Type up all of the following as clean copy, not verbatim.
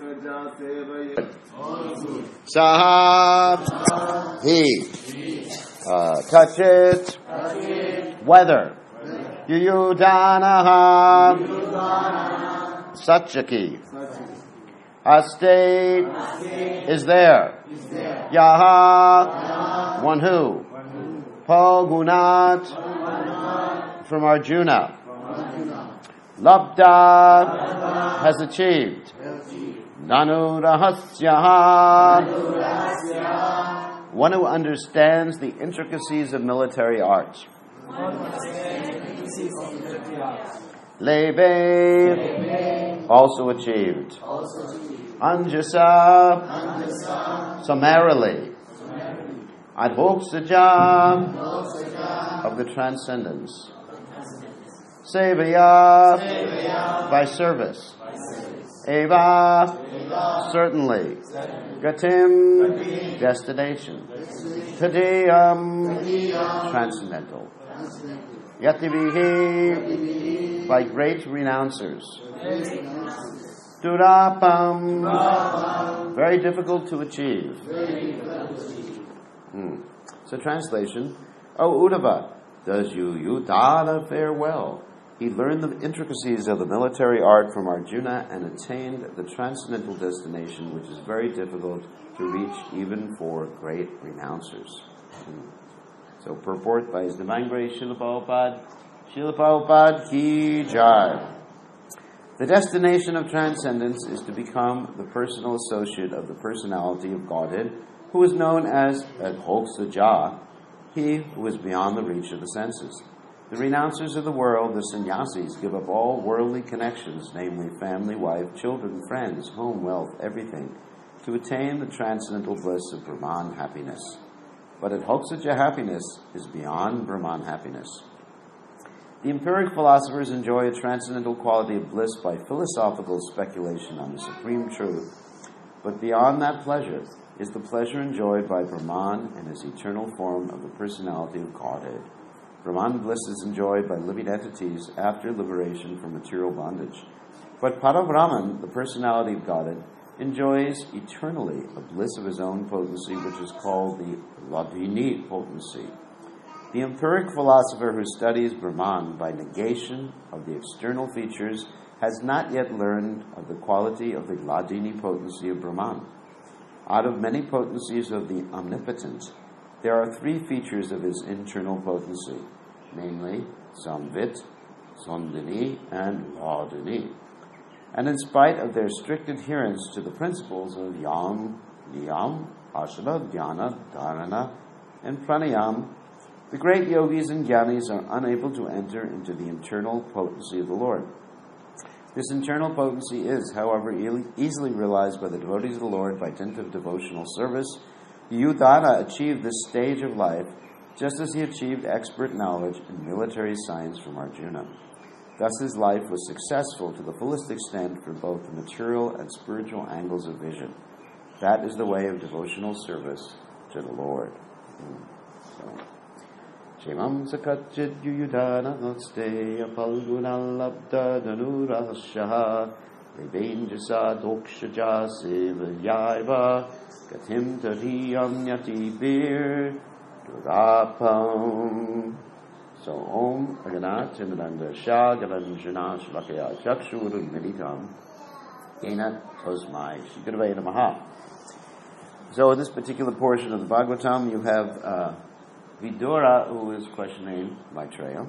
Saha, he. Touch it. Whether. Yuyudanaha. Satchaki. A state is there. Yaha, one who. Pogunat, from Arjuna. Labda, has achieved. Nanu rahasyaha, one who understands the intricacies of military arts. Lebe, also achieved. Anjasa, summarily. Adhoksaja, of the transcendence. Sevaya, by service. Eva, certainly. Gatim, destination. Tadiyam, transcendental. Yativihi, by great renouncers. Durapam, very difficult to achieve. So translation, O Uddhava, does Yuyudhana fare well? He learned the intricacies of the military art from Arjuna and attained the transcendental destination, which is very difficult to reach even for great renouncers. So purport by His Divine Grace Srila Prabhupada. Srila Prabhupada ki jai. The destination of transcendence is to become the personal associate of the personality of Godhead, who is known as Adhoksaja, he who is beyond the reach of the senses. The renouncers of the world, the sannyasis, give up all worldly connections, namely family, wife, children, friends, home, wealth, everything, to attain the transcendental bliss of Brahman happiness. But Adhoksaja happiness is beyond Brahman happiness. The empiric philosophers enjoy a transcendental quality of bliss by philosophical speculation on the supreme truth. But beyond that pleasure is the pleasure enjoyed by Brahman in his eternal form of the personality of Godhead. Brahman bliss is enjoyed by living entities after liberation from material bondage. But Parabrahman, the personality of Godhead, enjoys eternally a bliss of his own potency, which is called the Ladini potency. The empiric philosopher who studies Brahman by negation of the external features has not yet learned of the quality of the Ladini potency of Brahman. Out of many potencies of the omnipotent, there are three features of his internal potency, namely Samvit, Sondini, and Ladini. And in spite of their strict adherence to the principles of Yam, Niyam, Asana, Dhyana, Dharana, and Pranayam, the great yogis and jnanis are unable to enter into the internal potency of the Lord. This internal potency is, however, easily realized by the devotees of the Lord by dint of devotional service. Yudhana achieved this stage of life just as he achieved expert knowledge in military science from Arjuna. Thus his life was successful to the fullest extent for both the material and spiritual angles of vision. That is the way of devotional service to the Lord. Shemam sakachit yuyudhana naste apalguna labda danurahashaha lebenjasa dokshaja sevayaiva gatim tariyam yati bir durapam. So Om Aganat Timidanda Shah Galanjana Shlakaya Chakshuru Meditam Ena Tosmai Shikadavaya Namaha. So in this particular portion of the Bhagavatam, you have Vidura, who is questioning Maitreya.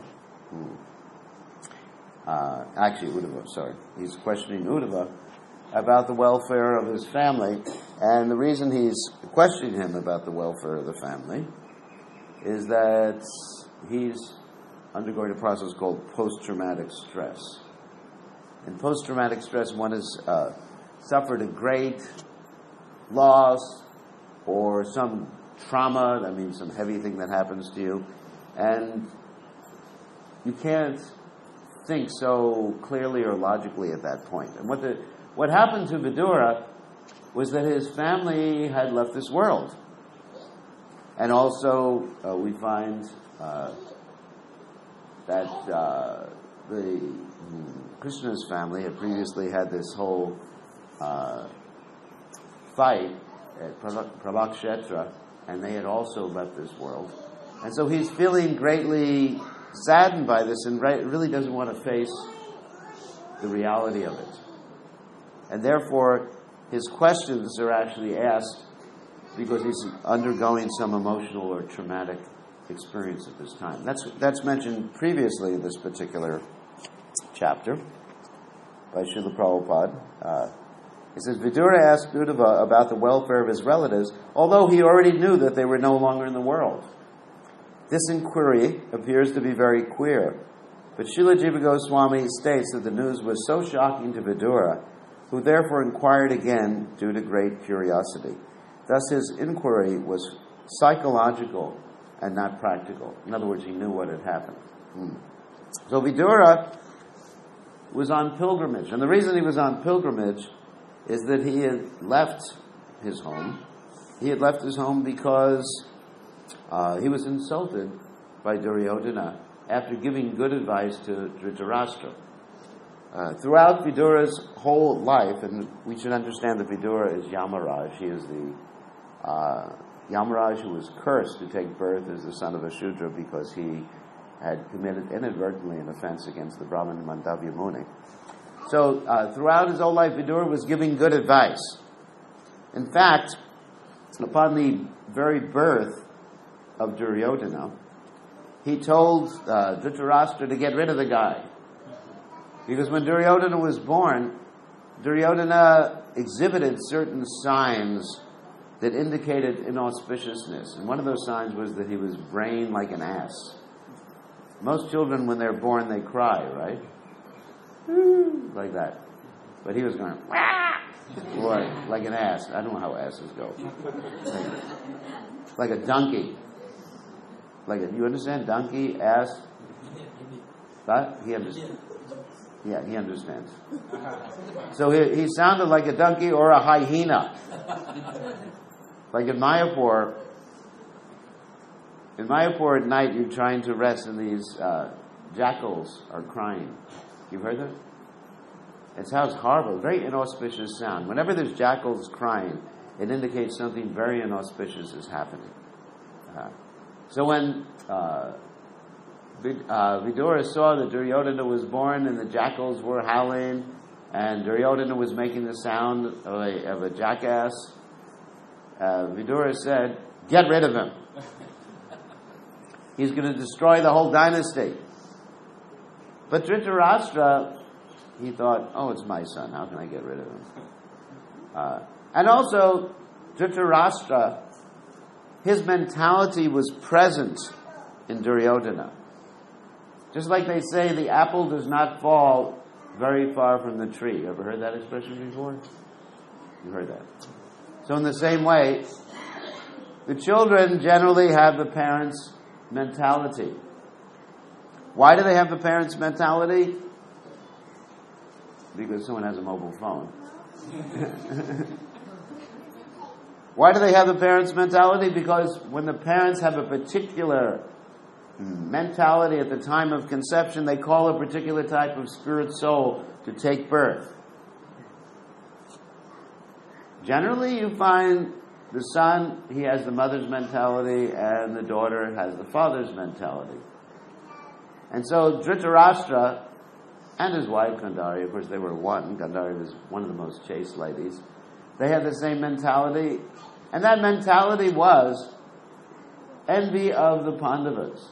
Actually, Uddhava, sorry. He's questioning Uddhava about the welfare of his family. And the reason he's questioning him about the welfare of the family is that he's undergoing a process called post-traumatic stress. In post-traumatic stress, one has suffered a great loss or some trauma, that means some heavy thing that happens to you, and you can't think so clearly or logically at that point. And what happened to Vidura was that his family had left this world. And also, we find that the Krishna's family had previously had this whole fight at Prabhakshetra, and they had also left this world. And so he's feeling greatly saddened by this and really doesn't want to face the reality of it. And therefore, his questions are actually asked because he's undergoing some emotional or traumatic experience at this time. That's mentioned previously in this particular chapter by Srila Prabhupada. He says, Vidura asked Uddhava about the welfare of his relatives, although he already knew that they were no longer in the world. This inquiry appears to be very queer, but Srila Jiva Goswami states that the news was so shocking to Vidura, who therefore inquired again due to great curiosity. Thus his inquiry was psychological and not practical. In other words, he knew what had happened. So Vidura was on pilgrimage, and the reason he was on pilgrimage is that he had left his home. He had left his home because he was insulted by Duryodhana after giving good advice to Dhritarashtra. Throughout Vidura's whole life, and we should understand that Vidura is Yamaraj. He is the Yamaraj who was cursed to take birth as the son of a Shudra because he had committed inadvertently an offense against the Brahmin Mandavya Muni. So throughout his whole life, Vidura was giving good advice. In fact, upon the very birth of Duryodhana, he told Dhritarashtra to get rid of the guy. Because when Duryodhana was born, Duryodhana exhibited certain signs that indicated inauspiciousness. And one of those signs was that he was braying like an ass. Most children, when they're born, they cry, right? Like that. But he was going, boy, like an ass. I don't know how asses go. Like a donkey. You understand? Donkey, ass. But he understands. Yeah, he understands. So he sounded like a donkey or a hyena. Like in Mayapur at night, you're trying to rest and these jackals are crying. You've heard that? It sounds horrible, very inauspicious sound. Whenever there's jackals crying, it indicates something very inauspicious is happening. So when Vidura saw that Duryodhana was born and the jackals were howling and Duryodhana was making the sound of a jackass, Vidura said, get rid of him. He's going to destroy the whole dynasty. But Dhritarashtra, he thought, oh, it's my son. How can I get rid of him? And also, Dhritarashtra, his mentality was present in Duryodhana. Just like they say, the apple does not fall very far from the tree. Ever heard that expression before? You heard that. So in the same way, the children generally have the parents' mentality. Why do they have the parents' mentality? Because someone has a mobile phone. Why do they have the parents' mentality? Because when the parents have a particular mentality at the time of conception, they call a particular type of spirit soul to take birth. Generally, you find the son, he has the mother's mentality, and the daughter has the father's mentality. And so Dhritarashtra and his wife Gandhari, of course they were one. Gandhari was one of the most chaste ladies. They had the same mentality. And that mentality was envy of the Pandavas.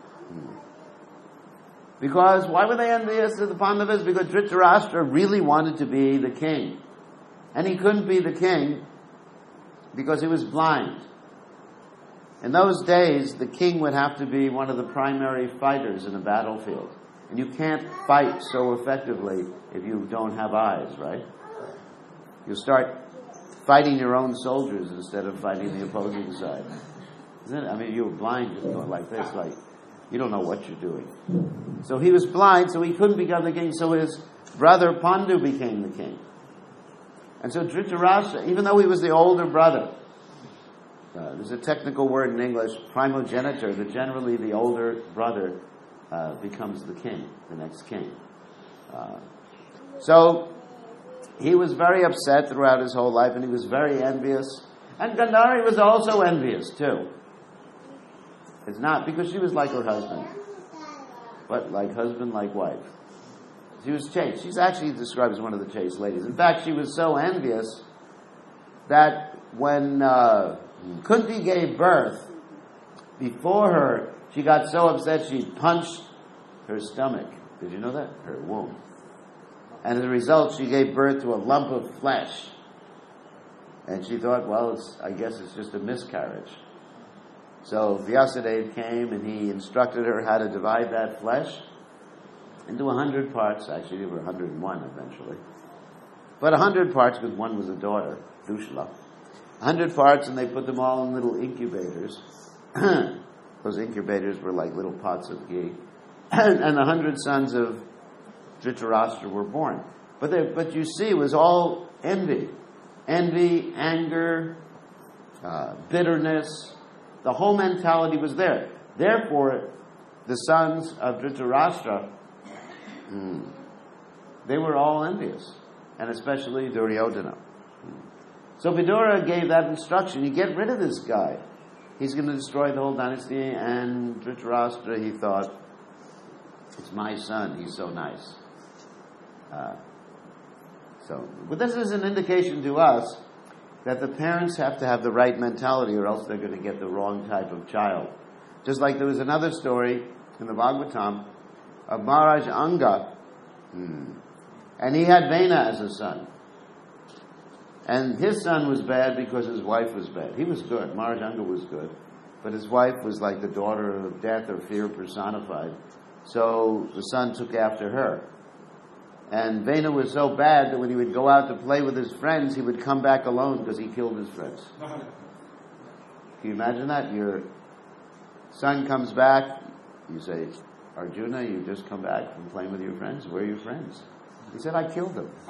Because, why were they envious of the Pandavas? Because Dhritarashtra really wanted to be the king. And he couldn't be the king because he was blind. In those days, the king would have to be one of the primary fighters in a battlefield. And you can't fight so effectively if you don't have eyes, right? You start fighting your own soldiers instead of fighting the opposing side. Isn't it? I mean, you were blind just going like this, like, you don't know what you're doing. So he was blind, so he couldn't become the king, so his brother Pandu became the king. And so Dhritarashtra, even though he was the older brother, there's a technical word in English, primogeniture, that generally the older brother becomes the king, the next king. So he was very upset throughout his whole life, and he was very envious. And Gandhari was also envious too. It's not because she was like her husband, but like husband, like wife. She was chaste. She's actually described as one of the chaste ladies. In fact, she was so envious that when Kunti gave birth, before her, she got so upset she punched her stomach. Did you know that? Her womb. And as a result, she gave birth to a lump of flesh. And she thought, well, I guess it's just a miscarriage. So Vyasadeva came and he instructed her how to divide that flesh into 100 parts. Actually, there were 101 eventually. But 100 parts because one was a daughter, Dushala. 100 parts, and they put them all in little incubators. Those incubators were like little pots of ghee. And 100 sons of Dhritarashtra were born. But you see, it was all envy. Envy, anger, bitterness. The whole mentality was there. Therefore, the sons of Dhritarashtra, they were all envious. And especially Duryodhana. So Vidura gave that instruction. You get rid of this guy. He's going to destroy the whole dynasty. And Dhritarashtra, he thought, it's my son. He's so nice. But this is an indication to us that the parents have to have the right mentality, or else they're going to get the wrong type of child. Just like there was another story in the Bhagavatam of Maharaj Anga, and he had Vena as a son. And his son was bad because his wife was bad. He was good. Maharaj Anga was good. But his wife was like the daughter of death or fear personified. So the son took after her. And Vena was so bad that when he would go out to play with his friends, he would come back alone because he killed his friends. Can you imagine that? Your son comes back, you say, Arjuna, you just come back from playing with your friends. Where are your friends? He said, I killed them.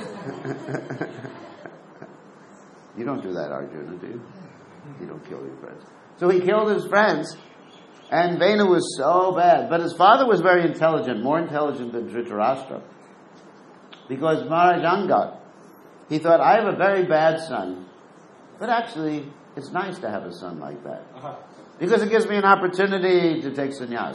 You don't do that, Arjuna, do you? You don't kill your friends. So he killed his friends, and Vena was so bad. But his father was very intelligent, more intelligent than Dhritarashtra. Because Maharaj Anga, he thought, I have a very bad son, but actually, it's nice to have a son like that. Because it gives me an opportunity to take sannyas.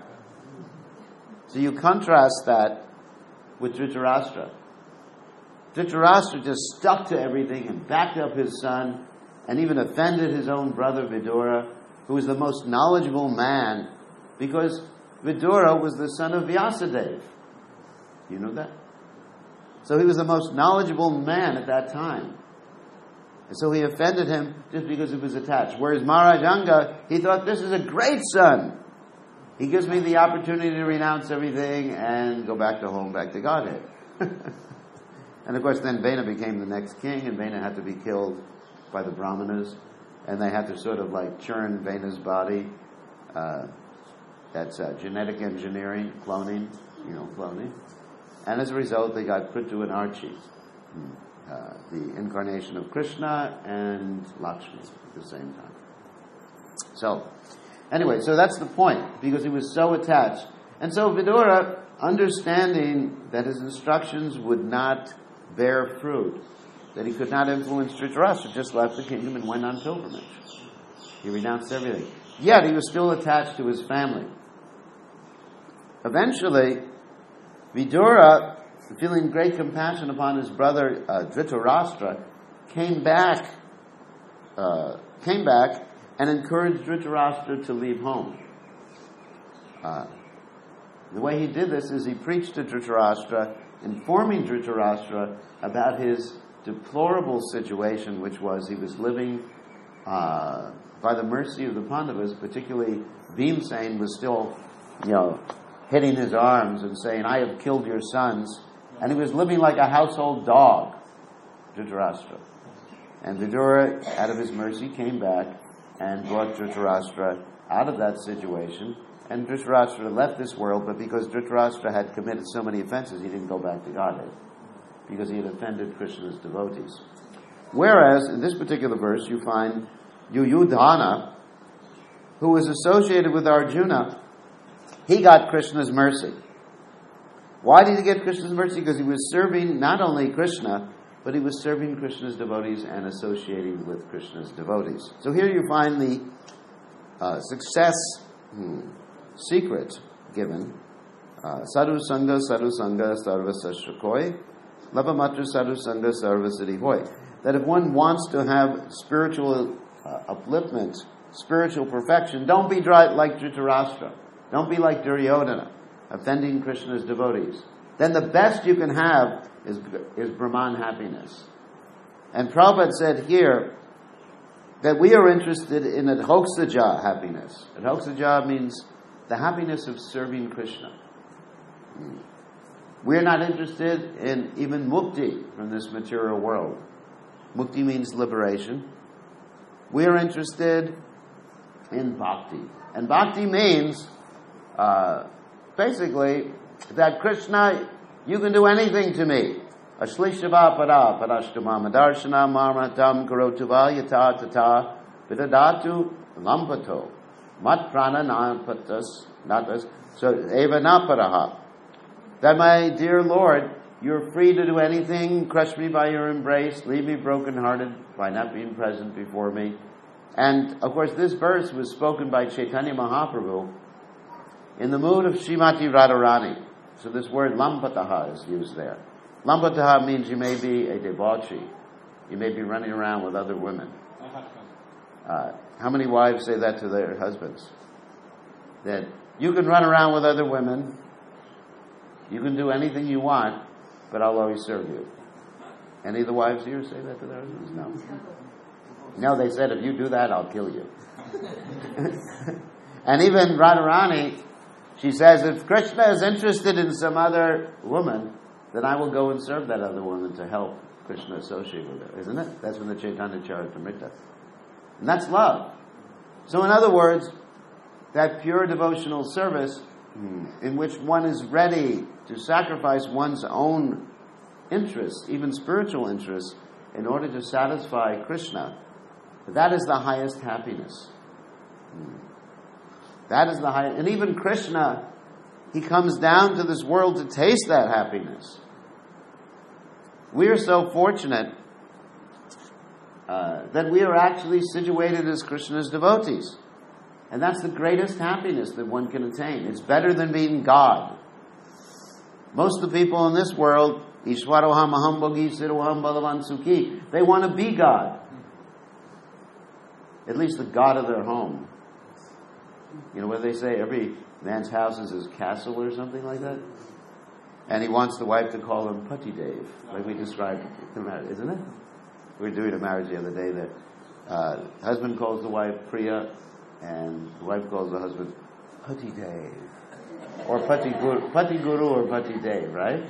So you contrast that with Dhritarashtra. Dhritarashtra just stuck to everything and backed up his son and even offended his own brother Vidura, who was the most knowledgeable man, because Vidura was the son of Vyasadeva. You know that? So he was the most knowledgeable man at that time. And so he offended him just because he was attached. Whereas Maharaj Anga, he thought, this is a great son. He gives me the opportunity to renounce everything and go back to home, back to Godhead. And of course then Vena became the next king, and Vena had to be killed by the Brahmanas, and they had to sort of like churn Vena's body. That's genetic engineering, cloning. And as a result, they got Prithu and Archie, the incarnation of Krishna and Lakshmi at the same time. So, anyway, so that's the point, because he was so attached. And so Vidura, understanding that his instructions would not bear fruit, that he could not influence Dhritarashtra, just left the kingdom and went on pilgrimage. He renounced everything. Yet he was still attached to his family. Eventually, Vidura, feeling great compassion upon his brother Dhritarashtra, came back and encouraged Dhritarashtra to leave home. The way he did this is he preached to Dhritarashtra, informing Dhritarashtra about his deplorable situation, which was he was living by the mercy of the Pandavas. Particularly Bhimsen was still, hitting his arms and saying, I have killed your sons. And he was living like a household dog, Dhritarashtra. And Vidura, out of his mercy, came back and brought Dhritarashtra out of that situation. And Dhritarashtra left this world, but because Dhritarashtra had committed so many offenses, he didn't go back to Godhead, because he had offended Krishna's devotees. Whereas, in this particular verse, you find Yuyudhana, who was associated with Arjuna. He got Krishna's mercy. Why did he get Krishna's mercy? Because he was serving not only Krishna, but he was serving Krishna's devotees and associating with Krishna's devotees. So here you find the success secret given. Sadhu Sangha, Sarva Sashrakoi, Lavamatra Sadhu Sangha, Sarva Siddhi Hoy. That if one wants to have spiritual upliftment, spiritual perfection, don't be like Dhritarashtra. Don't be like Duryodhana, offending Krishna's devotees. Then the best you can have is Brahman happiness. And Prabhupada said here that we are interested in adhoksaja happiness. Adhoksaja means the happiness of serving Krishna. We're not interested in even mukti from this material world. Mukti means liberation. We're interested in bhakti. And bhakti means basically that Krishna, you can do anything to me. Ashlishava para parashtamam adarshana marmatam karotuva yata tata vidadatu lampato mat prana napatas natas so eva naparaha. That my dear Lord, you're free to do anything, crush me by your embrace, leave me brokenhearted by not being present before me. And of course this verse was spoken by Chaitanya Mahaprabhu in the mood of Srimati Radharani. So this word lampataha is used there. Lampataha means you may be a debauchee. You may be running around with other women. How many wives say that to their husbands? That you can run around with other women, you can do anything you want, but I'll always serve you. Any of the wives here say that to their husbands? No. No, they said, if you do that, I'll kill you. And even Radharani, she says, if Krishna is interested in some other woman, then I will go and serve that other woman to help Krishna associate with her. Isn't it? That's from the Chaitanya Charitamrita. And that's love. So in other words, that pure devotional service in which one is ready to sacrifice one's own interests, even spiritual interests, in order to satisfy Krishna, that is the highest happiness. That is the highest. And even Krishna, he comes down to this world to taste that happiness. We are so fortunate that we are actually situated as Krishna's devotees. And that's the greatest happiness that one can attain. It's better than being God. Most of the people in this world, Ishwaroham aham bhogi siroham balavan sukhi, they want to be God. At least the God of their home. You know what they say? Every man's house is his castle or something like that. And he wants the wife to call him Pati Dev, like we described the marriage, isn't it? We were doing a marriage the other day that husband calls the wife Priya, and the wife calls the husband Pati Dev, or Pati Guru or Pati Dev, right?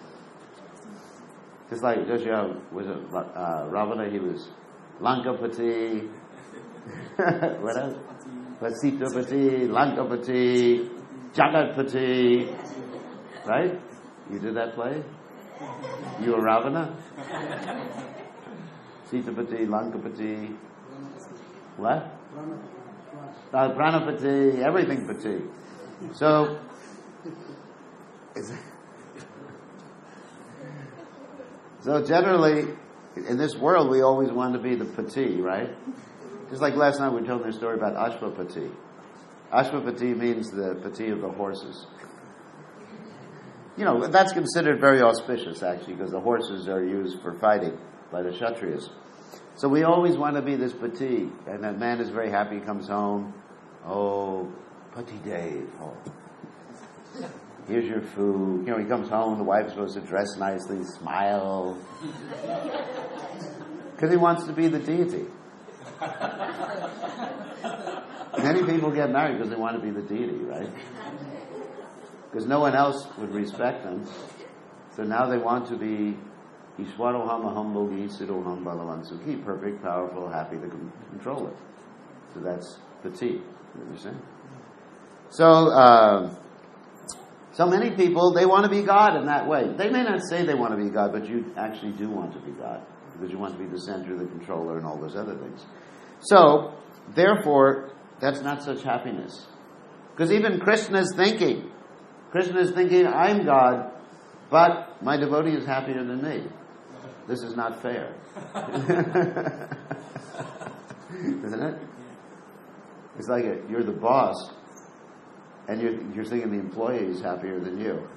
Just like was it Ravana? He was Lankapati. What else? Vasitapati, Lankapati, Jagatpati. Right? You did that play? You were Ravana? Sitapati, Lankapati. What? Pranapati, everything Pati. So, generally, in this world, we always want to be the Pati, right? Just like last night we were telling a story about Ashwapati. Ashwapati means the Pati of the horses. You know, that's considered very auspicious, actually, because the horses are used for fighting by the Kshatriyas. So we always want to be this Pati, and that man is very happy, he comes home. Oh, Pati Dev. Oh. Here's your food. You know, he comes home, the wife's supposed to dress nicely, smile. Because he wants to be the deity. Many people get married because they want to be the deity, right? Because no one else would respect them. So now they want to be Ishwaroham aham bhogi siroham balavan sukhi, perfect, powerful, happy to control it. So that's Pati. You understand? So many people, they want to be God in that way. They may not say they want to be God, but you actually do want to be God. Because you want to be the center, the controller, and all those other things. So, therefore, that's not such happiness. Because even Krishna is thinking, I'm God, but my devotee is happier than me. This is not fair. Isn't it? It's like you're the boss, and you're thinking the employee is happier than you.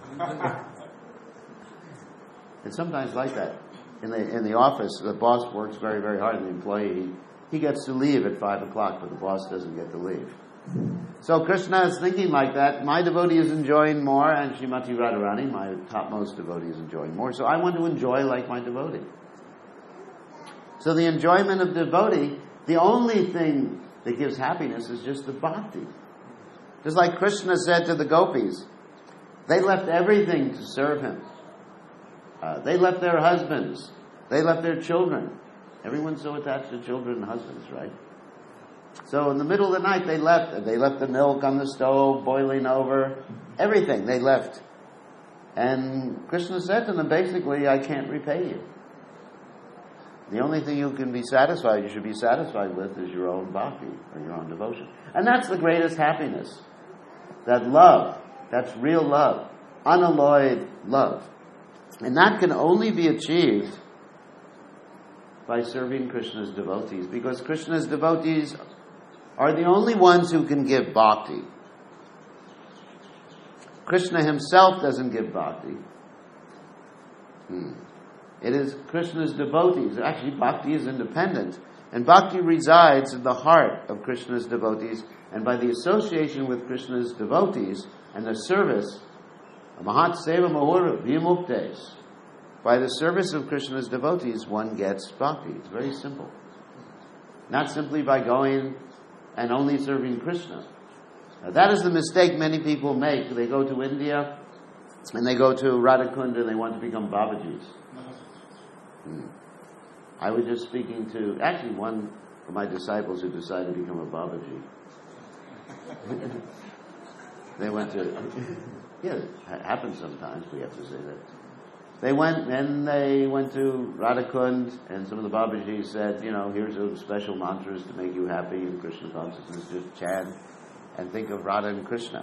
It's sometimes like that. In the office, the boss works very, very hard, and the employee, he gets to leave at 5 o'clock, but the boss doesn't get to leave. So Krishna is thinking like that. My devotee is enjoying more, and Srimati Radharani, my topmost devotee, is enjoying more. So I want to enjoy like my devotee. So the enjoyment of devotee, the only thing that gives happiness is just the bhakti. Just like Krishna said to the gopis, they left everything to serve him. They left their husbands. They left their children. Everyone's so attached to children and husbands, right? So in the middle of the night, they left. They left the milk on the stove, boiling over. Everything they left. And Krishna said to them, basically, I can't repay you. The only thing you should be satisfied with is your own bhakti, or your own devotion. And that's the greatest happiness. That love, that's real love, unalloyed love. And that can only be achieved by serving Krishna's devotees, because Krishna's devotees are the only ones who can give bhakti. Krishna himself doesn't give bhakti. It is Krishna's devotees. Actually, bhakti is independent. And bhakti resides in the heart of Krishna's devotees. And by the association with Krishna's devotees and the service, Mahat Seva Mahura Vimuktes, by the service of Krishna's devotees, one gets bhakti. It's very simple. Not simply by going and only serving Krishna. Now, that is the mistake many people make. They go to India and they go to Radhakund and they want to become Babajis. I was just speaking to, actually, one of my disciples who decided to become a Babaji. They went to, it happens sometimes, we have to say that. They went to Radhakund, and some of the Babajis said, here's some special mantras to make you happy in Krishna consciousness, just chant and think of Radha and Krishna.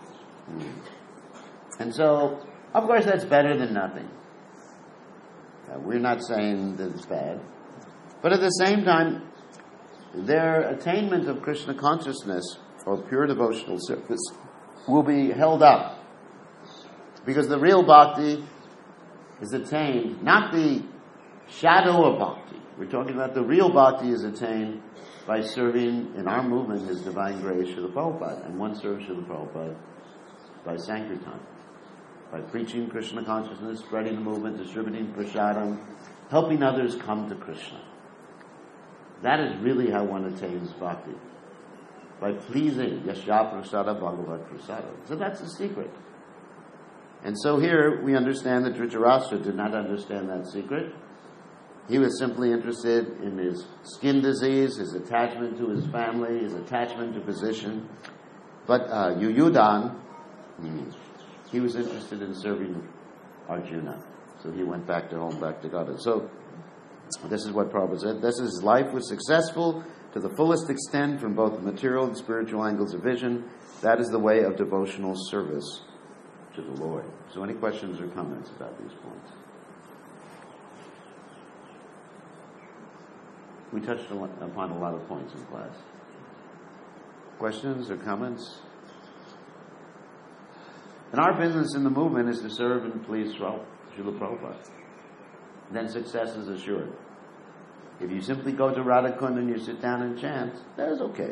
And so, of course, that's better than nothing. We're not saying that it's bad. But at the same time, their attainment of Krishna consciousness or pure devotional service will be held up. Because the real bhakti is attained, not the shadow of bhakti. We're talking about the real bhakti is attained by serving, in our movement, His Divine Grace, Srila Prabhupada. And one serves Srila Prabhupada by Sankirtan. By preaching Krishna consciousness, spreading the movement, distributing prasadam, helping others come to Krishna. That is really how one attains bhakti. By pleasing Yasya Prasada Bhagavat Prasada. So that's the secret. And so here we understand that Dhritarashtra did not understand that secret. He was simply interested in his skin disease, his attachment to his family, his attachment to position. But Yuyudhan, he was interested in serving Arjuna. So he went back to home, back to God. So this is what Prabhupada said. This is, life was successful to the fullest extent from both the material and spiritual angles of vision. That is the way of devotional service to the Lord. So any questions or comments about these points? We touched upon a lot of points in class. Questions or comments? And our business in the movement is to serve and please Srila Prabhupada. Then success is assured. If you simply go to Radhakund and you sit down and chant, that is okay.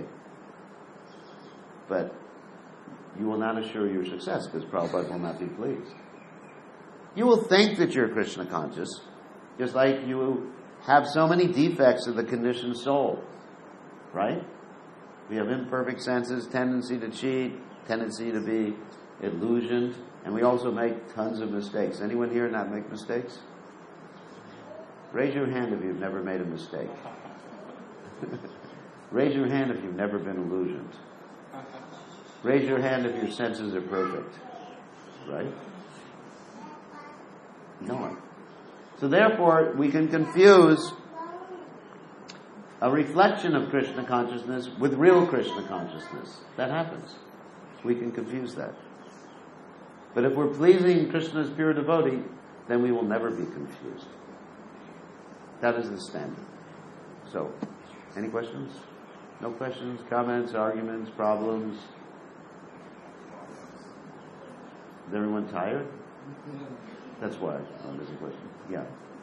But you will not assure your success because Prabhupada will not be pleased. You will think that you're Krishna conscious, just like you have so many defects of the conditioned soul. Right? We have imperfect senses, tendency to cheat, tendency to be illusioned, and we also make tons of mistakes. Anyone here not make mistakes? Raise your hand if you've never made a mistake. Raise your hand if you've never been illusioned. Raise your hand if your senses are perfect. Right? No one. So therefore, we can confuse a reflection of Krishna consciousness with real Krishna consciousness. That happens. We can confuse that. But if we're pleasing Krishna's pure devotee, then we will never be confused. That is the standard. So, any questions? No questions, comments, arguments, problems? Is everyone tired? That's why. Oh, there's a question. Yeah.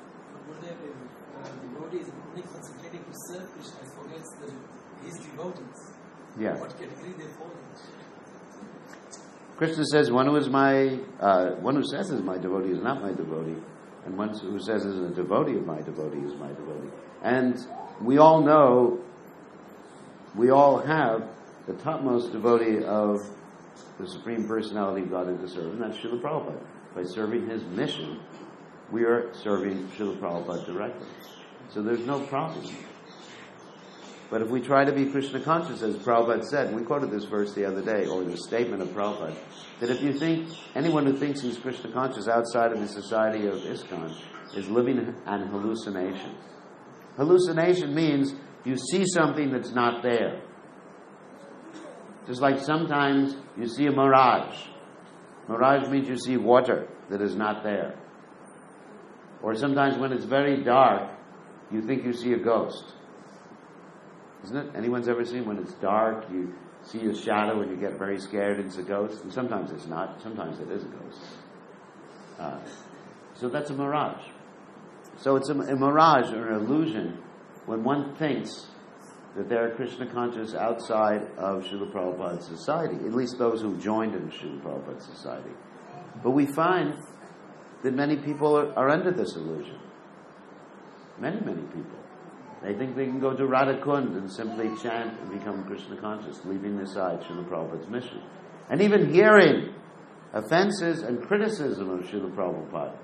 Devotees only concentrating to serve Krishna forgets his devotees. Yeah. What category they fall in? Krishna says, one who says is my devotee is not my devotee, and one who says is a devotee of my devotee is my devotee. And we all know, we all have the topmost devotee of the Supreme Personality of Godhead to serve, and that's Srila Prabhupada. By serving his mission, we are serving Srila Prabhupada directly. So there's no problem. But if we try to be Krishna conscious, as Prabhupada said, and we quoted this verse the other day, or the statement of Prabhupada, that if you think, anyone who thinks he's Krishna conscious outside of the society of ISKCON is living an hallucination. Hallucination means you see something that's not there. Just like sometimes you see a mirage. Mirage means you see water that is not there. Or sometimes when it's very dark, you think you see a ghost. Isn't it? Anyone's ever seen when it's dark, you see a shadow and you get very scared, it's a ghost? And sometimes it's not. Sometimes it is a ghost. So that's a mirage. So it's a mirage or an illusion when one thinks that they're Krishna conscious outside of Srila Prabhupada's society, at least those who joined in Srila Prabhupada's society. But we find that many people are under this illusion. Many people. They think they can go to Radha Kund and simply chant and become Krishna conscious, leaving aside Srila Prabhupada's mission. And even hearing offenses and criticism of Srila Prabhupada.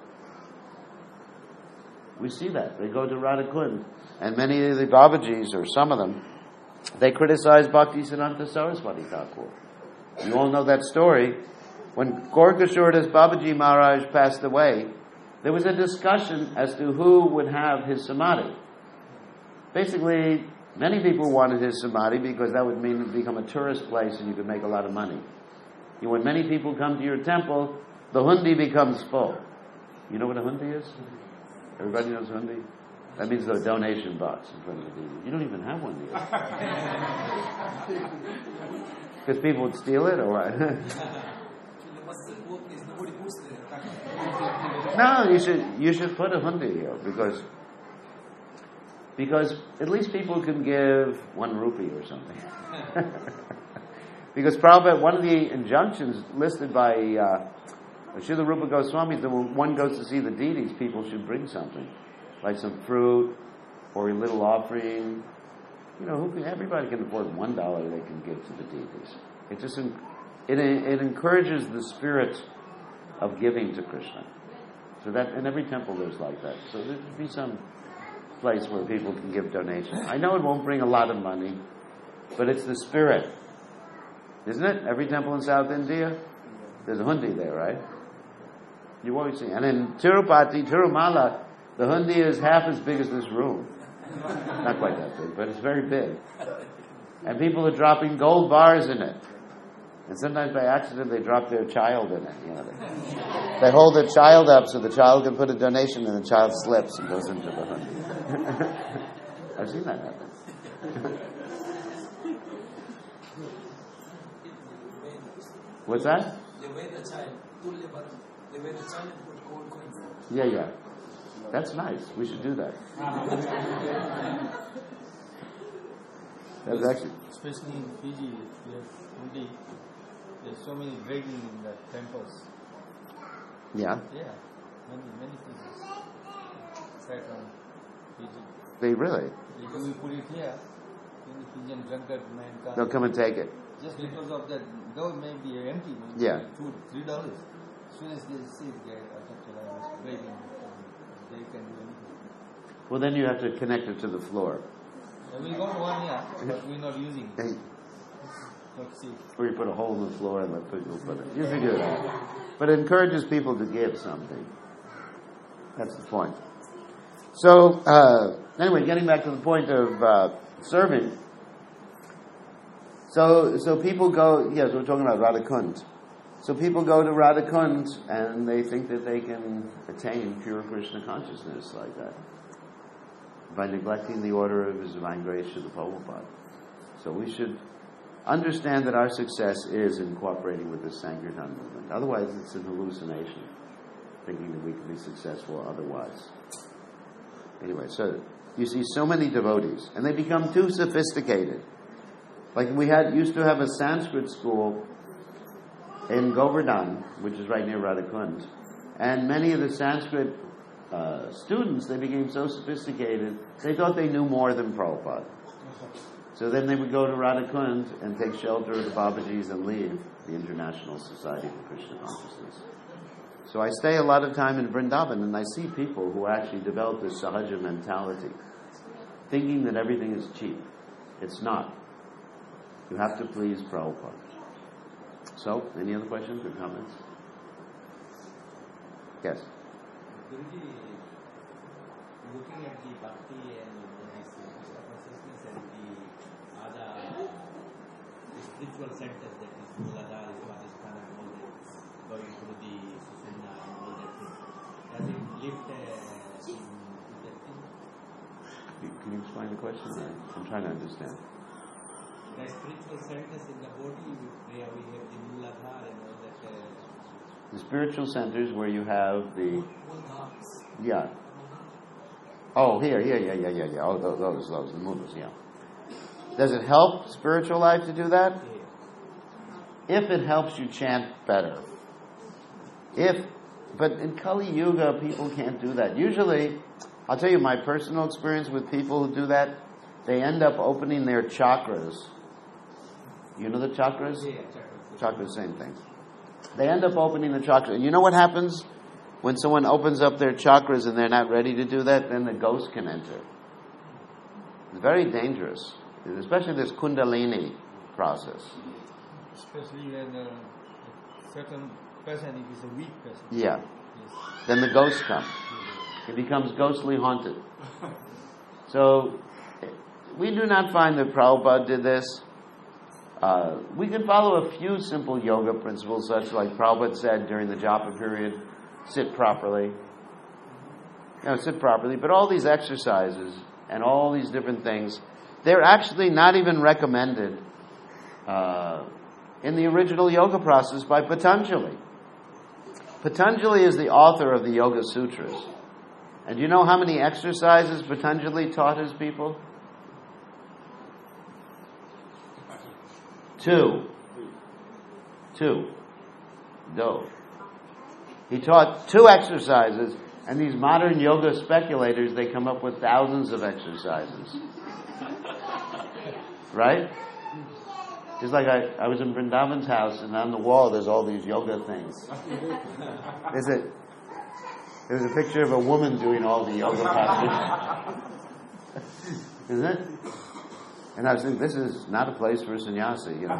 We see that. They go to Radha Kund, and many of the Babajis, or some of them, they criticize Bhaktisiddhanta Saraswati Thakur. You all know that story. When Gorkashordas Babaji Maharaj passed away, there was a discussion as to who would have his samadhi. Basically, many people wanted his samadhi because that would mean it would become a tourist place and you could make a lot of money. When many people come to your temple, the hundi becomes full. You know what a hundi is? Everybody knows hundi? That means the donation box in front of the TV. You don't even have one here. Because people would steal it, or what? No, you should put a hundi here because at least people can give 1 rupee or something. Because Prabhupada, one of the injunctions listed by Srila Rupa Goswami, that when one goes to see the deities, people should bring something, like some fruit or a little offering. Everybody can afford $1 they can give to the deities. It just it encourages the spirit of giving to Krishna. So that in every temple there's like that. So there should be some place where people can give donations. I know it won't bring a lot of money, but it's the spirit, isn't it? Every temple in South India, there's a hundi there, right? You always see. And in Tirupati, Tirumala, the hundi is half as big as this room. Not quite that big, but it's very big. And people are dropping gold bars in it. And sometimes by accident they drop their child in it. They hold their child up so the child can put a donation and the child slips and goes into the hundi. I've seen that happen. What's that? They weigh the child. They weigh the child and put gold coins. Yeah. That's nice. We should do that. That's actually... Especially in Fiji, there's so many begging in the temples. Yeah. Yeah. Many places. Right on Fiji. They really? If we put it here, in the Fijian drunkard man can't. They'll come and take it. Just because of that, though it may be empty, maybe Yeah. $2-3. As soon as they see it, they are begging. They can do anything. Well, then you have to connect it to the floor. We got one here, but we're not using it. Hey. Let's see. Or you put a hole in the floor and let people put it. You figure it out. But it encourages people to give something. That's the point. So, anyway, getting back to the point of serving. So people go, yes, we're talking about Radha Kund. So people go to Radhakund and they think that they can attain pure Krishna consciousness like that by neglecting the order of His Divine Grace Srila Prabhupada. So we should understand that our success is in cooperating with the Sankirtan movement. Otherwise, it's an hallucination, thinking that we can be successful otherwise. Anyway, so you see so many devotees, and they become too sophisticated. Like we used to have a Sanskrit school in Govardhan, which is right near Radhakund, and many of the Sanskrit students, they became so sophisticated, they thought they knew more than Prabhupada. So then they would go to Radhakund and take shelter of the Babajis and leave the International Society for Krishna Consciousness. So I stay a lot of time in Vrindavan, and I see people who actually develop this sahaja mentality, thinking that everything is cheap. It's not. You have to please Prabhupada. So, any other questions or comments? Yes? Guruji, looking at the bhakti and Krishna consciousness and the other spiritual centers, that is Muladhara, Pakistan, and all that, going through the Susanna and all that thing, does it lift in that thing? Can you explain the question? I'm trying to understand. The spiritual centers in the body, where we have the Muladhara and all that. The spiritual centers where you have the... Yeah. Oh, here, yeah. Oh, those, the mulas, yeah. Does it help spiritual life to do that? If it helps you chant better. But in Kali Yuga, people can't do that. Usually, I'll tell you my personal experience with people who do that, they end up opening their chakras. You know the chakras? Yeah, Chakras, same thing. They end up opening the chakras. You know what happens when someone opens up their chakras and they're not ready to do that? Then the ghost can enter. It's very dangerous, especially this Kundalini process. Especially when a certain person, if it's a weak person. Yeah. Yes. Then the ghosts come. It becomes ghostly haunted. So, we do not find that Prabhupada did this. We can follow a few simple yoga principles, such like Prabhupada said during the japa period, sit properly. Sit properly. But all these exercises and all these different things, they're actually not even recommended in the original yoga process by Patanjali. Patanjali is the author of the Yoga Sutras. And do you know how many exercises Patanjali taught his people? 2. He taught 2 exercises, and these modern yoga speculators, they come up with thousands of exercises. Right? Just like I was in Vrindavan's house, and on the wall there's all these yoga things. There's a picture of a woman doing all the yoga postures. Isn't it? And I was thinking, this is not a place for a sannyasi, you know.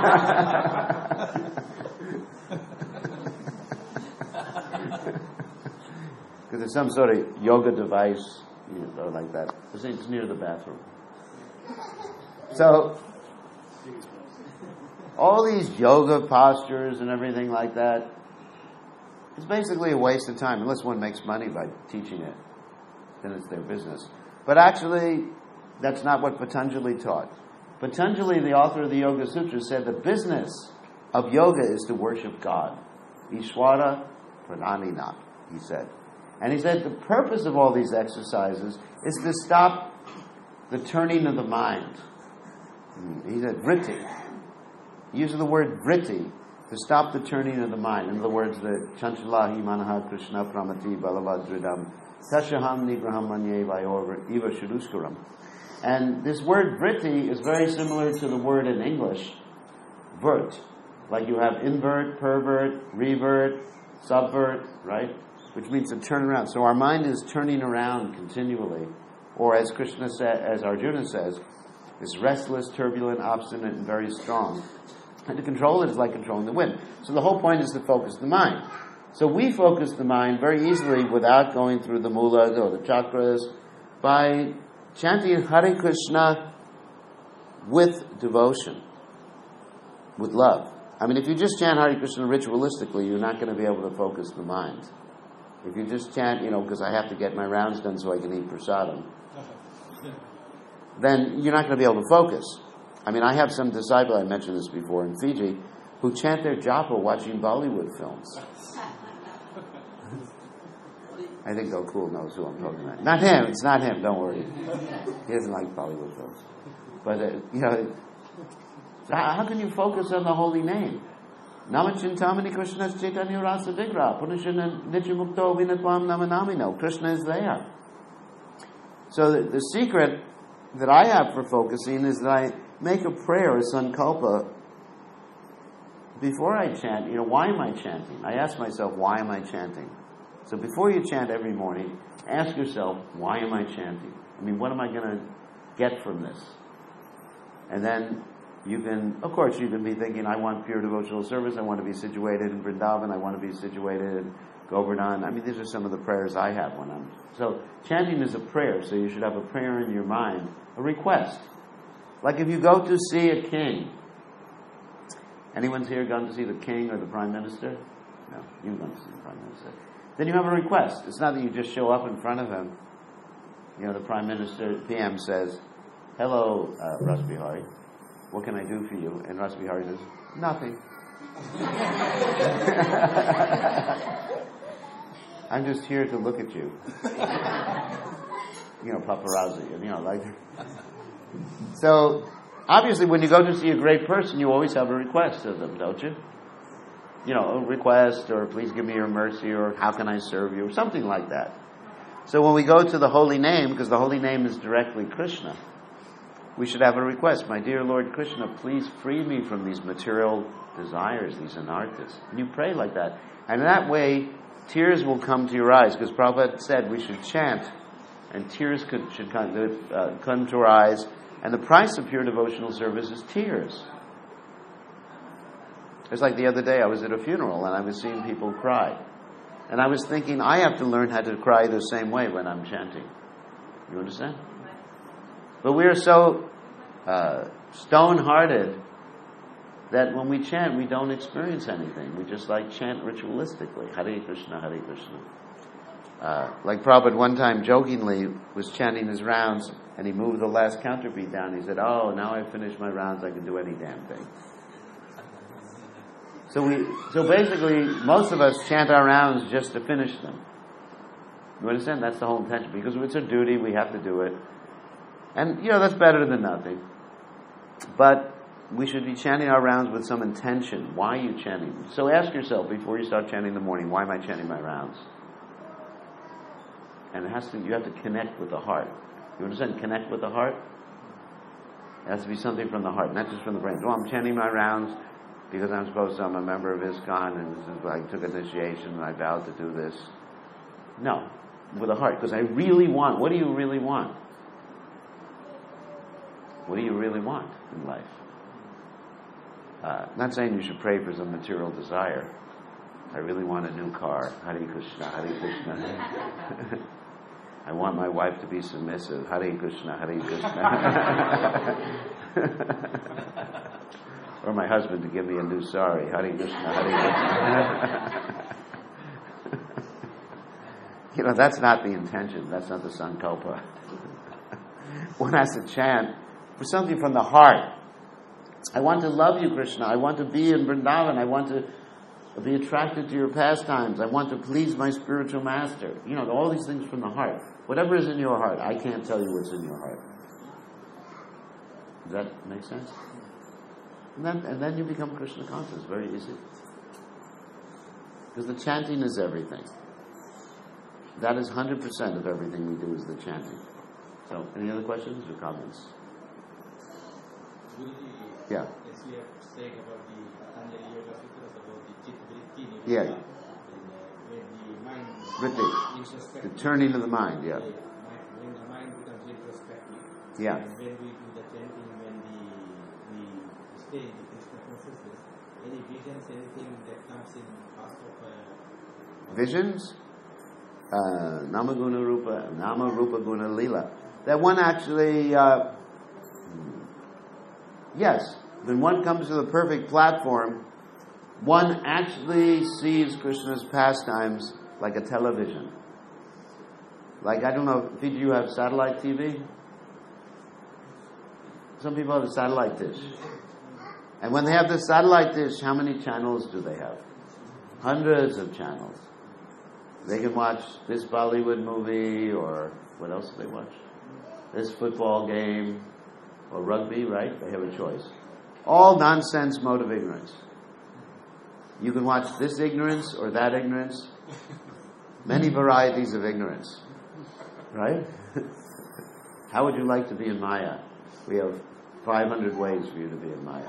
Because it's some sort of yoga device, like that. It's near the bathroom. So, all these yoga postures and everything like that, it's basically a waste of time, unless one makes money by teaching it. Then it's their business. But actually, that's not what Patanjali taught. Patanjali, the author of the Yoga Sutras, said the business of yoga is to worship God. Ishvara Prananina, he said. And he said the purpose of all these exercises is to stop the turning of the mind. He said vritti. He uses the word vritti to stop the turning of the mind. In other words, the Chanchalahi Manaha Krishna Pramati Balavadridam Tashaham Nigraham Manye Vayor Eva Shuduskaram. And this word vritti is very similar to the word in English, vert. Like you have invert, pervert, revert, subvert, right? Which means to turn around. So our mind is turning around continually. Or as Krishna said, as Arjuna says, it's restless, turbulent, obstinate, and very strong. And to control it is like controlling the wind. So the whole point is to focus the mind. So we focus the mind very easily without going through the mulas or the chakras by chanting Hare Krishna with devotion, with love. I mean, if you just chant Hare Krishna ritualistically, you're not going to be able to focus the mind. If you just chant, because I have to get my rounds done so I can eat prasadam, then you're not going to be able to focus. I mean, I have some disciple, I mentioned this before, in Fiji, who chant their japa watching Bollywood films. I think Gokul knows who I'm talking about. Not him, it's not him, don't worry. He doesn't like Bollywood films. But, how can you focus on the holy name? Namachintamani Krishna's Chaitanya Rasa Vigra, Punishana Nityamukto Vinatvam Namanamino. Krishna is there. So the secret that I have for focusing is that I make a prayer, a sankalpa, before I chant. Why am I chanting? I ask myself, why am I chanting? So before you chant every morning, ask yourself, why am I chanting? I mean, what am I going to get from this? And then you can be thinking, I want pure devotional service, I want to be situated in Vrindavan, I want to be situated in Govardhan. I mean, these are some of the prayers I have so chanting is a prayer, so you should have a prayer in your mind, a request. Like if you go to see a king. Anyone's here gone to see the king or the prime minister? No, you've gone to see the prime minister. Then you have a request. It's not that you just show up in front of him. The prime minister, PM says, hello, Ras Bihari. What can I do for you? And Ras Bihari says, nothing. I'm just here to look at you. Paparazzi, So, obviously, when you go to see a great person, you always have a request of them, don't you? A request, or please give me your mercy, or how can I serve you, or something like that. So when we go to the holy name, because the holy name is directly Krishna, we should have a request. My dear Lord Krishna, please free me from these material desires, these anarthas. And you pray like that. And in that way, tears will come to your eyes, because Prabhupada said we should chant, and tears should come to our eyes. And the price of pure devotional service is tears. It's like the other day I was at a funeral and I was seeing people cry. And I was thinking, I have to learn how to cry the same way when I'm chanting. You understand? But we are so stone-hearted that when we chant, we don't experience anything. We just chant ritualistically. Hare Krishna, Hare Krishna. Like Prabhupada one time jokingly was chanting his rounds and he moved the last counterbeat down. He said, oh, now I've finished my rounds, I can do any damn thing. So basically, most of us chant our rounds just to finish them. You understand? That's the whole intention. Because it's a duty, we have to do it. And, that's better than nothing. But we should be chanting our rounds with some intention. Why are you chanting? So ask yourself before you start chanting in the morning, why am I chanting my rounds? And you have to connect with the heart. You understand? Connect with the heart? It has to be something from the heart, not just from the brain. I'm chanting my rounds because I'm a member of ISKCON, and I took initiation and I vowed to do this. No, with the heart, because I really want. What do you really want? What do you really want in life? Not saying you should pray for some material desire. I really want a new car. Hare Krishna, Hare Krishna. I want my wife to be submissive. Hare Krishna, Hare Krishna. Or my husband to give me a new sari. Hare Krishna, Hare Krishna. That's not the intention. That's not the sankalpa. One has to chant for something from the heart. I want to love you, Krishna. I want to be in Vrindavan. I want to be attracted to your pastimes. I want to please my spiritual master. All these things from the heart. Whatever is in your heart. I can't tell you what's in your heart. Does that make sense? And then you become Krishna conscious. Very easy. Because the chanting is everything. That is 100% of everything we do is the chanting. So, any other questions or comments? Yeah. As you have said about the Patanjali Yoga Sutras, about the Chit Vritti, yeah. When the mind Vritti. introspective. The turning of the mind, yeah. When the mind becomes introspective. Yeah. And when we do the chanting, when we stay in the Krishna consciousness, any visions, anything that comes in past of visions? Nama Rupa Guna Lila. That one actually, yes, when one comes to the perfect platform, one actually sees Krishna's pastimes like a television. Like, I don't know, did you have satellite TV? Some people have a satellite dish. And when they have the satellite dish, how many channels do they have? Hundreds of channels. They can watch this Bollywood movie, or what else do they watch? This football game, or rugby, right? They have a choice. All nonsense mode of ignorance. You can watch this ignorance or that ignorance. Many varieties of ignorance. Right? How would you like to be in Maya? We have 500 ways for you to be in Maya.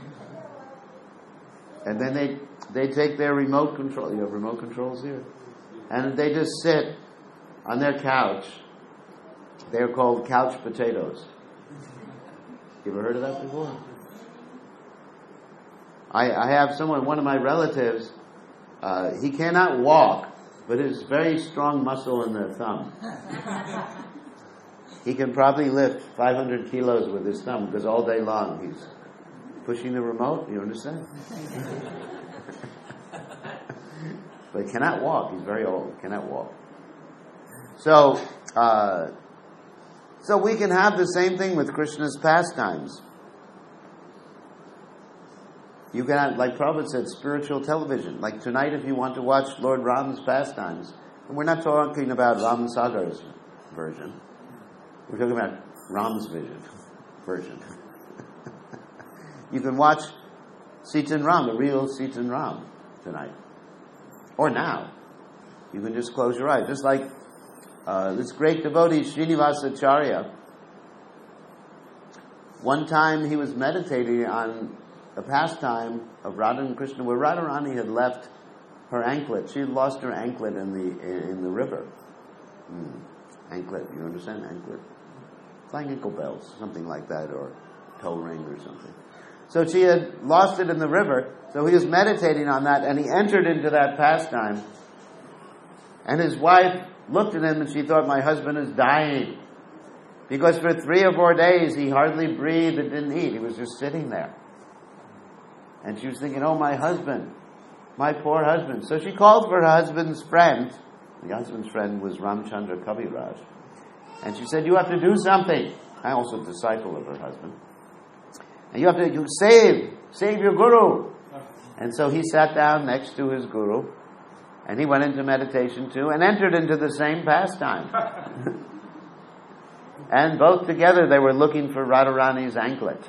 And then they take their remote control. You have remote controls here? And they just sit on their couch. They're called couch potatoes. You ever heard of that before? I have one of my relatives, he cannot walk, but has very strong muscle in the thumb. He can probably lift 500 kilos with his thumb, because all day long he's pushing the remote, you understand? But he cannot walk, he's very old, cannot walk. So we can have the same thing with Krishna's pastimes. You can have, like Prabhupada said, spiritual television. Like tonight, if you want to watch Lord Ram's pastimes, and we're not talking about Ram Sagar's version, we're talking about Ram's version. You can watch Sita and Ram, the real Sita and Ram, tonight. Or now. You can just close your eyes. Just like this great devotee, Srinivasacharya. One time he was meditating on the pastime of Radha and Krishna, where Radharani had left her anklet. She had lost her anklet in the river. Anklet, you understand? Anklet. It's like ankle bells, something like that, or toe ring or something. So she had lost it in the river, so he was meditating on that, and he entered into that pastime. And his wife looked at him and she thought, my husband is dying. Because for 3 or 4 days he hardly breathed and didn't eat. He was just sitting there. And she was thinking, oh, my husband, my poor husband. So she called for her husband's friend. The husband's friend was Ramchandra Kaviraj. And she said, you have to do something. I'm also a disciple of her husband. And you save your guru. And so he sat down next to his guru. And he went into meditation too, and entered into the same pastime. And both together they were looking for Radharani's anklet.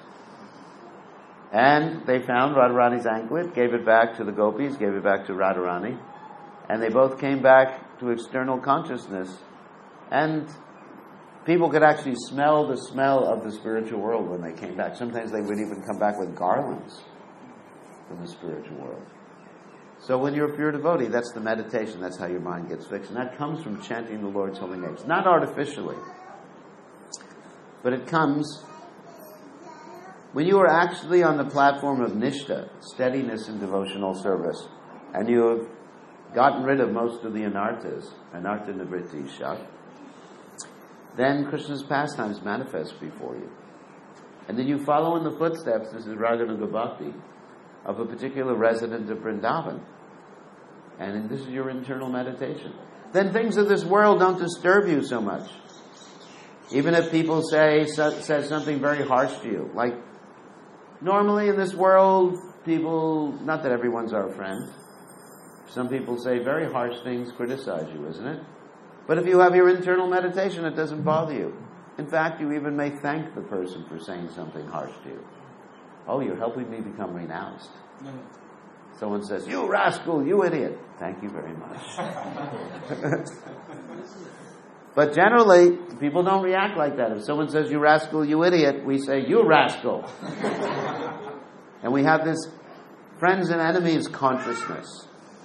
And they found Radharani's anklet, gave it back to the gopis, gave it back to Radharani, and they both came back to external consciousness. And people could actually smell the smell of the spiritual world when they came back. Sometimes they would even come back with garlands from the spiritual world. So when you're a pure devotee, that's the meditation, that's how your mind gets fixed. And that comes from chanting the Lord's holy names. Not artificially, but it comes when you are actually on the platform of nishtha, steadiness in devotional service, and you have gotten rid of most of the anarthas, anartha nivritti shak, then Krishna's pastimes manifest before you. And then you follow in the footsteps, this is Raganuga Bhakti, of a particular resident of Vrindavan. And this is your internal meditation. Then things of this world don't disturb you so much. Even if people say something very harsh to you. Like, normally in this world, people, not that everyone's our friend, some people say very harsh things, criticize you, isn't it? But if you have your internal meditation, it doesn't bother you. In fact, you even may thank the person for saying something harsh to you. Oh, you're helping me become renounced. Someone says, you rascal, you idiot. Thank you very much. But generally, people don't react like that. If someone says, you rascal, you idiot, we say, you rascal. And we have this friends and enemies consciousness.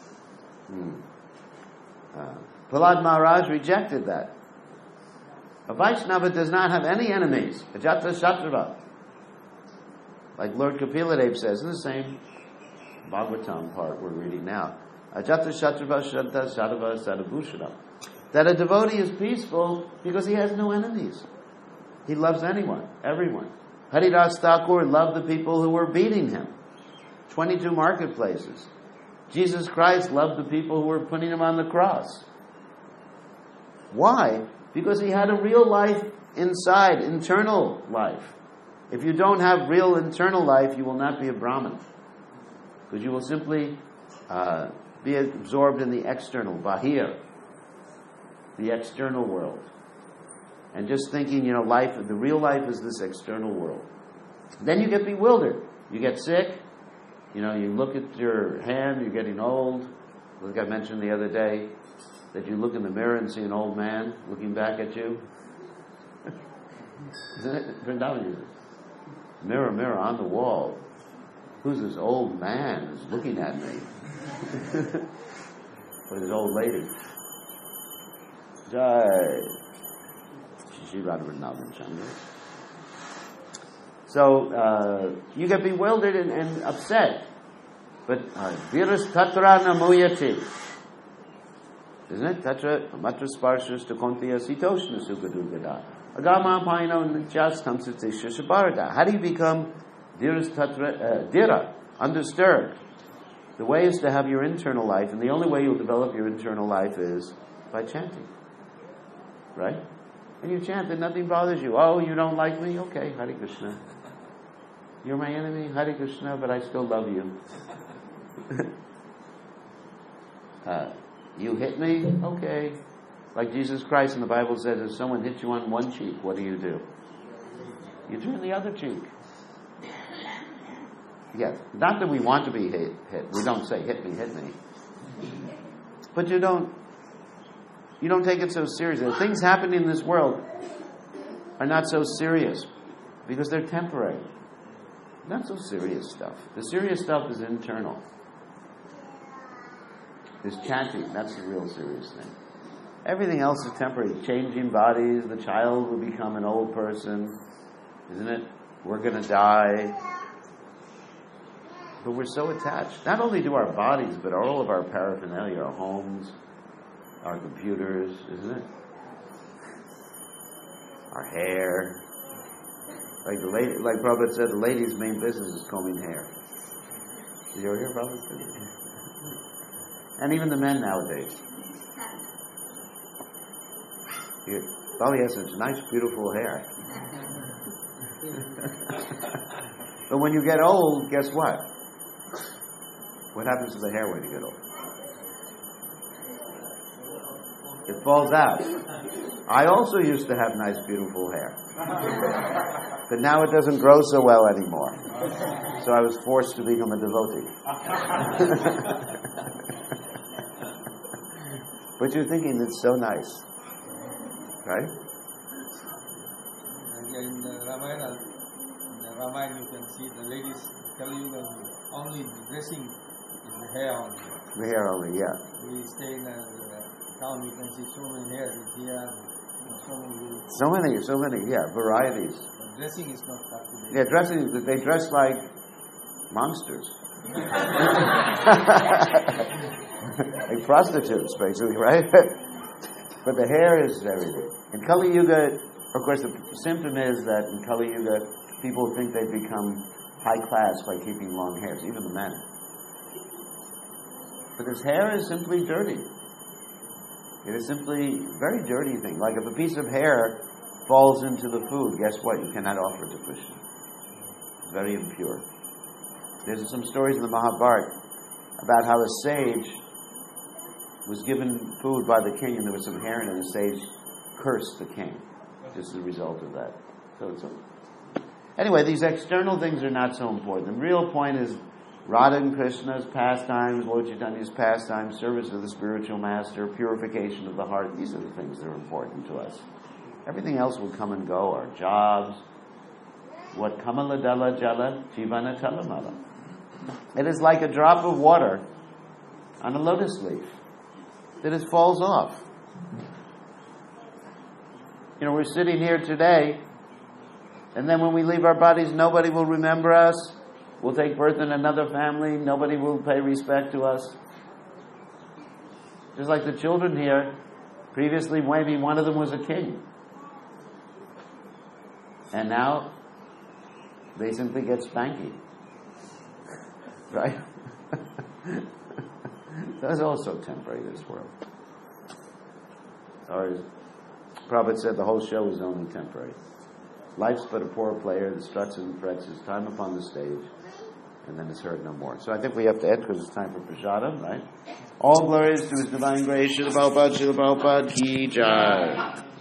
Prahlad Maharaj rejected that. A Vaishnava does not have any enemies. Ajata Shatrava. Like Lord Kapiladev says in the same Bhagavatam part we're reading now. Ajata Shatrava Shraddha Sadhava Sadhabhushana. That a devotee is peaceful because he has no enemies. He loves anyone, everyone. Haridas Thakur loved the people who were beating him. 22 marketplaces. Jesus Christ loved the people who were putting him on the cross. Why? Because he had a real life inside, internal life. If you don't have real internal life, you will not be a Brahmin. Because you will simply be absorbed in the external, bahir, the external world. And just thinking, life, the real life is this external world. Then you get bewildered. You get sick. You look at your hand, you're getting old. Like I mentioned the other day, that you look in the mirror and see an old man looking back at you. Isn't it? Vrindavan, mirror, mirror on the wall. Who's this old man who's looking at me? Or this old lady. Jai. Shri Radha Vrindavan Chandra. So you get bewildered and upset. But virus tatra namuyati. Isn't it? Tatra matra sparshas to kontiya sitoshna sukadugada. Agama paino nijas tamsite shishabarada. How do you become dira, undisturbed? The way is to have your internal life, and the only way you'll develop your internal life is by chanting. Right? And you chant and nothing bothers you. Oh, you don't like me? Okay, Hare Krishna. You're my enemy, Hare Krishna, but I still love you. You hit me? Okay. Like Jesus Christ in the Bible says, if someone hits you on one cheek, what do? You turn the other cheek. Yes. Not that we want to be hit. We don't say, hit me. But you don't take it so seriously. The things happening in this world are not so serious because they're temporary. Not so serious stuff. The serious stuff is internal. This chanting, that's the real serious thing. Everything else is temporary. Changing bodies, the child will become an old person, isn't it? We're going to die. But we're so attached. Not only to our bodies, but all of our paraphernalia, our homes, our computers, isn't it? Our hair. Like Prabhupada said, the lady's main business is combing hair. Did you ever hear Prabhupada? And even the men nowadays. Bali has such nice, beautiful hair. But when you get old, guess what? What happens to the hair when you get old? It falls out. I also used to have nice, beautiful hair. But now it doesn't grow so well anymore. So I was forced to become a devotee. But you're thinking it's so nice. Right? In the Ramayana, you can see the ladies tell you that only dressing is the hair only. The hair only, yeah. We stay in the town, you can see so many hairs in here. So many, yeah, varieties. But dressing is not up to date. Yeah, they dress like monsters. Like prostitutes, basically, right? But the hair is everything. In Kali Yuga, of course, the symptom is that in Kali Yuga, people think they've become high class by keeping long hairs, even the men. But his hair is simply dirty. It is simply a very dirty thing. Like if a piece of hair falls into the food, guess what? You cannot offer it to Krishna. It's very impure. There's some stories in the Mahabharata about how a sage was given food by the king and there was some hair in it, and the sage cursed the king just as a result of that. Anyway, these external things are not so important. The real point is Radha and Krishna's pastimes, Lord Chaitanya's pastimes, service of the spiritual master, purification of the heart. These are the things that are important to us. Everything else will come and go. Our jobs. What kamala dala jala jivana talamala. It is like a drop of water on a lotus leaf that it falls off. We're sitting here today, and then when we leave our bodies, nobody will remember us. We'll take birth in another family. Nobody will pay respect to us. Just like the children here, previously maybe one of them was a king. And now they simply get spanking. Right? That's also temporary, this world. Or as Prabhupada said, the whole show is only temporary. Life's but a poor player that struts and frets his time upon the stage, and then is heard no more. So I think we have to end because it's time for Prasadam, right? All glories to His Divine Grace, Srila Prabhupada, Srila Prabhupada ki jai.